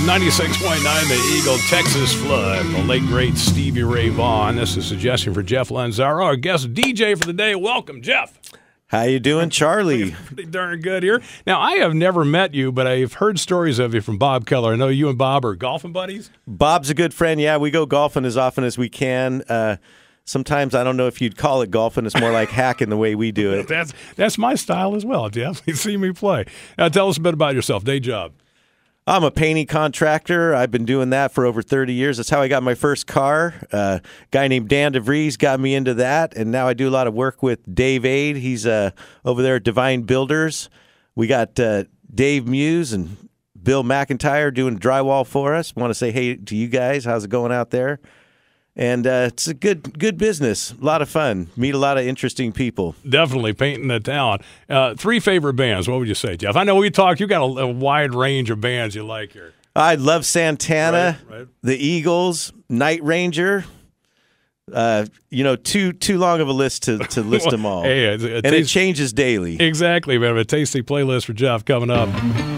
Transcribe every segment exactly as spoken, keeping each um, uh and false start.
ninety-six point nine, the Eagle, Texas Flood. The late, great Stevie Ray Vaughan. This is a suggestion for Jeff Lanzaro, our guest D J for the day. Welcome, Jeff. How you doing, Charlie? Pretty darn good here. Now, I have never met you, but I've heard stories of you from Bob Keller. I know you and Bob are golfing buddies. Bob's a good friend. Yeah, we go golfing as often as we can. Uh, sometimes I don't know if you'd call it golfing. It's more like hacking the way we do it. That's that's my style as well, Jeff. You see me play. Now, tell us a bit about yourself. Day job. I'm a painting contractor. I've been doing that for over thirty years. That's how I got my first car. Uh, a guy named Dan DeVries got me into that, and now I do a lot of work with Dave Aid. He's uh, over there at Divine Builders. We got uh, Dave Muse and Bill McIntyre doing drywall for us. Want to say hey to you guys. How's it going out there? And uh, it's a good good business. A lot of fun. Meet a lot of interesting people. Definitely painting the town. Uh, three favorite bands. What would you say, Jeff? I know we talked. You got a, a wide range of bands you like here. I love Santana, right, right. the Eagles, Night Ranger. Uh, you know, too too long of a list to, to list them all. Hey, a, a and taste- it changes daily. Exactly. We have a tasty playlist for Jeff coming up.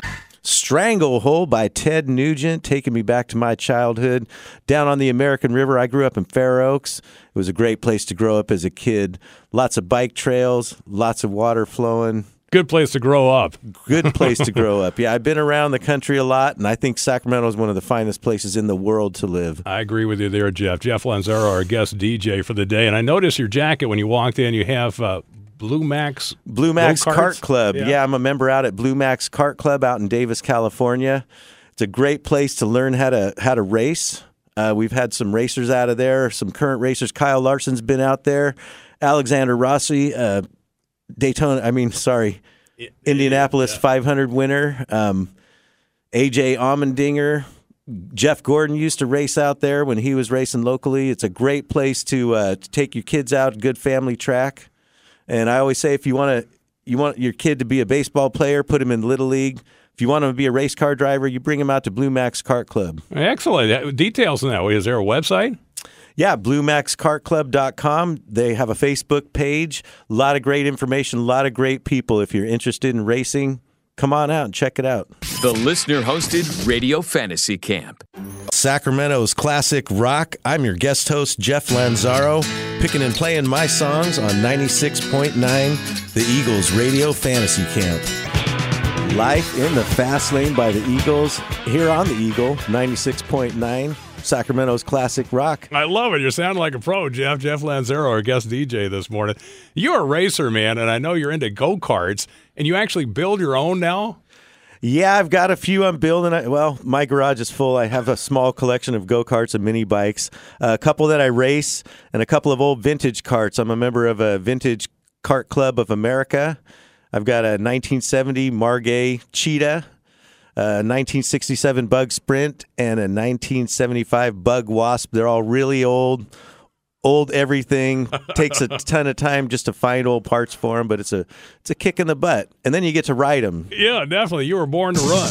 Stranglehold by Ted Nugent, taking me back to my childhood. Down on the American River, I grew up in Fair Oaks. It was a great place to grow up as a kid. Lots of bike trails, lots of water flowing. Good place to grow up. Good place to grow up. Yeah, I've been around the country a lot, and I think Sacramento is one of the finest places in the world to live. I agree with you there, Jeff. Jeff Lanzaro, our guest D J for the day. And I noticed your jacket when you walked in. You have uh, Blue Max Blue Max Go-karts? Kart Club. Yeah. Yeah, I'm a member out at Blue Max Kart Club out in Davis, California. It's a great place to learn how to how to race. Uh, we've had some racers out of there, some current racers. Kyle Larson's been out there. Alexander Rossi, uh, Daytona, I mean, sorry, Indianapolis yeah. five hundred winner. Um, A J Allmendinger. Jeff Gordon used to race out there when he was racing locally. It's a great place to, uh, to take your kids out, good family track. And I always say, if you want to, you want your kid to be a baseball player, put him in Little League. If you want him to be a race car driver, you bring him out to Blue Max Kart Club. Excellent. Details on that. Is there a website? Yeah, blue max kart club dot com. They have a Facebook page. A lot of great information, a lot of great people. If you're interested in racing, come on out and check it out. The listener-hosted Radio Fantasy Camp. Sacramento's classic rock. I'm your guest host, Jeff Lanzaro, picking and playing my songs on ninety-six point nine, the Eagles Radio Fantasy Camp. Life in the Fast Lane by the Eagles, here on the Eagle, ninety-six point nine, Sacramento's classic rock. I love it. You're sounding like a pro, Jeff. Jeff Lanzaro, our guest D J this morning. You're a racer, man, and I know you're into go-karts, and you actually build your own now? Yeah, I've got a few I'm building. Well, my garage is full. I have a small collection of go-karts and mini bikes, a couple that I race, and a couple of old vintage karts. I'm a member of a Vintage Kart Club of America. I've got a nineteen seventy Margay Cheetah, a nineteen sixty-seven Bug Sprint, and a nineteen seventy-five Bug Wasp. They're all really old. Old everything. Takes a ton of time just to find old parts for them, but it's a it's a kick in the butt. And then you get to ride them. Yeah, definitely. You were born to run.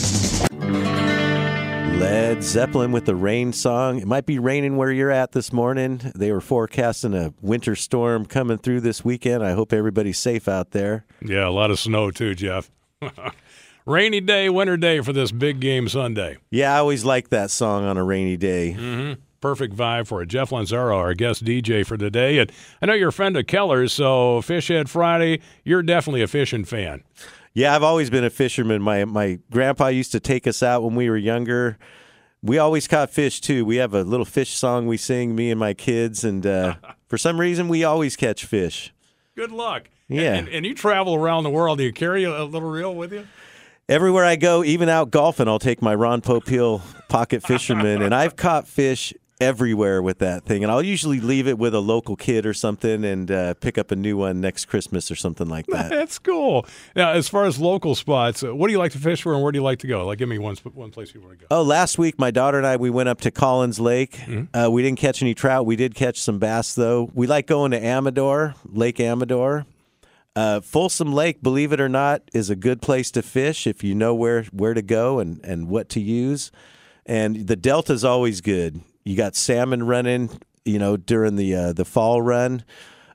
Led Zeppelin with the Rain song. It might be raining where you're at this morning. They were forecasting a winter storm coming through this weekend. I hope everybody's safe out there. Yeah, a lot of snow too, Jeff. Rainy day, winter day for this big game Sunday. Yeah, I always like that song on a rainy day. Mm-hmm. Perfect vibe for it. Jeff Lanzaro, our guest D J for the day. And I know you're a friend of Keller's, so Fish Head Friday, you're definitely a fishing fan. Yeah, I've always been a fisherman. My my grandpa used to take us out when we were younger. We always caught fish, too. We have a little fish song we sing, me and my kids, and uh, for some reason, we always catch fish. Good luck. Yeah. And, and, and you travel around the world. Do you carry a, a little reel with you? Everywhere I go, even out golfing, I'll take my Ron Popeil pocket fisherman, and I've caught fish everywhere with that thing. And I'll usually leave it with a local kid or something and uh, pick up a new one next Christmas or something like that. That's cool. Now, as far as local spots, uh, what do you like to fish for and where do you like to go? Like, give me one one place you want to go. Oh, last week, my daughter and I, we went up to Collins Lake. Mm-hmm. Uh, we didn't catch any trout. We did catch some bass, though. We like going to Amador, Lake Amador. Uh, Folsom Lake, believe it or not, is a good place to fish if you know where, where to go and, and what to use. And the Delta's always good. You got salmon running, you know, during the uh, the fall run.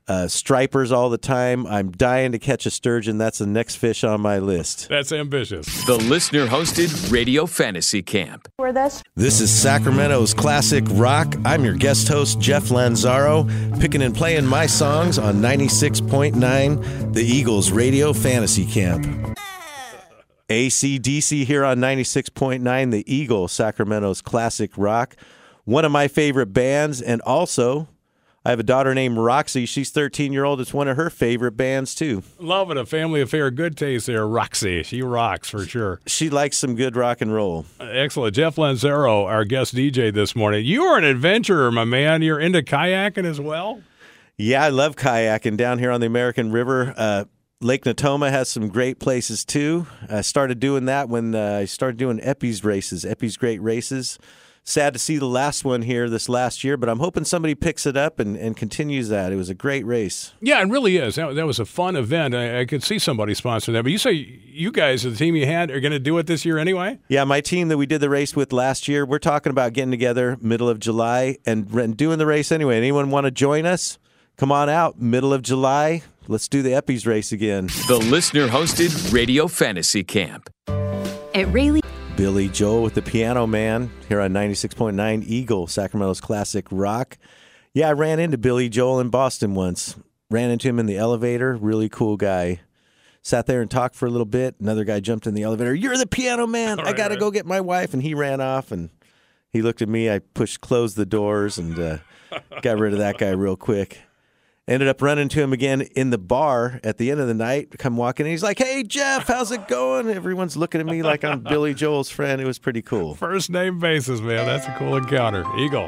uh, stripers all the time. I'm dying to catch a sturgeon. That's the next fish on my list. That's ambitious. The listener-hosted Radio Fantasy Camp. For this. This is Sacramento's Classic Rock. I'm your guest host, Jeff Lanzaro, picking and playing my songs on ninety-six point nine, the Eagles Radio Fantasy Camp. A C D C here on ninety-six point nine, the Eagle, Sacramento's Classic Rock. One of my favorite bands, and also I have a daughter named Roxy. She's thirteen-year-old. It's one of her favorite bands, too. Love it. A family affair. Good taste there, Roxy. She rocks for sure. She likes some good rock and roll. Excellent. Jeff Lanzaro, our guest D J this morning. You are an adventurer, my man. You're into kayaking as well? Yeah, I love kayaking down here on the American River. Uh, Lake Natoma has some great places, too. I started doing that when uh, I started doing Epi's races, Epi's Great Races. Sad to see the last one here this last year, but I'm hoping somebody picks it up and, and continues that. It was a great race. Yeah, it really is. That, that was a fun event. I, I could see somebody sponsor that. But you say you guys, the team you had, are going to do it this year anyway? Yeah, my team that we did the race with last year, we're talking about getting together middle of July and, and doing the race anyway. Anyone want to join us? Come on out, middle of July. Let's do the Epi's race again. The listener-hosted Radio Fantasy Camp. It really. Billy Joel with the Piano Man here on ninety-six point nine Eagle, Sacramento's Classic Rock. Yeah, I ran into Billy Joel in Boston once. Ran into him in the elevator. Really cool guy. Sat there and talked for a little bit. Another guy jumped in the elevator. You're the Piano Man. All I right, got to right. go get my wife. And he ran off, and he looked at me. I pushed, closed the doors, and uh, got rid of that guy real quick. Ended up running into him again in the bar at the end of the night. Come walking in, he's like, "Hey, Jeff, how's it going?" Everyone's looking at me like I'm Billy Joel's friend. It was pretty cool. First name basis, man. That's a cool encounter. Eagle.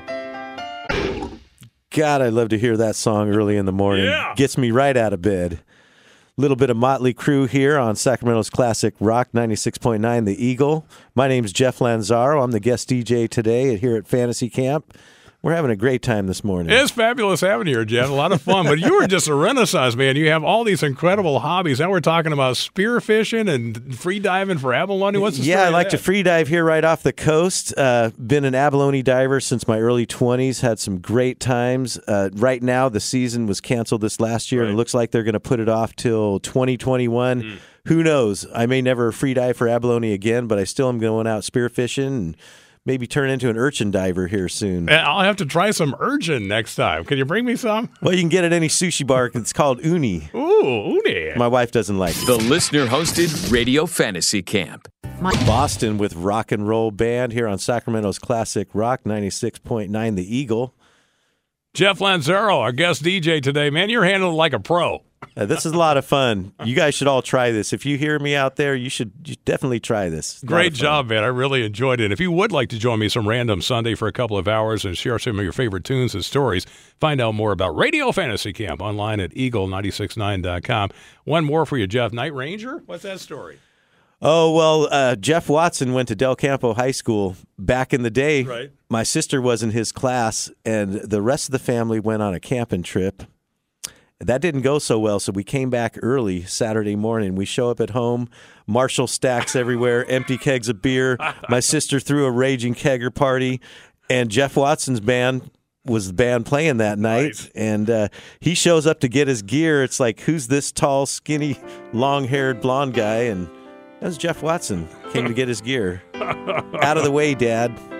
God, I love to hear that song early in the morning. Yeah. Gets me right out of bed. Little bit of Motley Crue here on Sacramento's Classic Rock, ninety-six point nine, The Eagle. My name's Jeff Lanzaro. I'm the guest D J today here at Fantasy Camp. We're having a great time this morning. It's fabulous having you here, Jeff. A lot of fun. But you were just a renaissance man. You have all these incredible hobbies. Now we're talking about spear fishing and free diving for abalone. What's the Yeah, story I of like that? to free dive here right off the coast. Uh, been an abalone diver since my early twenties. Had some great times. Uh, right now, the season was canceled this last year, and it Right. looks like they're going to put it off till twenty twenty-one. Mm. Who knows? I may never free dive for abalone again, but I still am going out spearfishing and maybe turn into an urchin diver here soon. And I'll have to try some urchin next time. Can you bring me some? Well, you can get it at any sushi bar. It's called uni. Ooh, uni. My wife doesn't like it. The listener-hosted Radio Fantasy Camp. Boston with Rock and Roll Band here on Sacramento's Classic Rock, ninety-six point nine, The Eagle. Jeff Lanzaro, our guest D J today. Man, you're handling it like a pro. Uh, this is a lot of fun. You guys should all try this. If you hear me out there, you should you definitely try this. It's a lot Great of fun. job, man. I really enjoyed it. If you would like to join me some random Sunday for a couple of hours and share some of your favorite tunes and stories, find out more about Radio Fantasy Camp online at eagle nine six nine dot com. One more for you, Jeff. Night Ranger? What's that story? Oh, well, uh, Jeff Watson went to Del Campo High School back in the day. Right. My sister was in his class, and the rest of the family went on a camping trip. That didn't go so well, so we came back early Saturday morning. We show up at home, Marshall stacks everywhere, empty kegs of beer. My sister threw a raging kegger party, and Jeff Watson's band was the band playing that night. Nice. And uh, he shows up to get his gear. It's like, who's this tall, skinny, long-haired blonde guy? And that was Jeff Watson. Came to get his gear. Out of the way, Dad.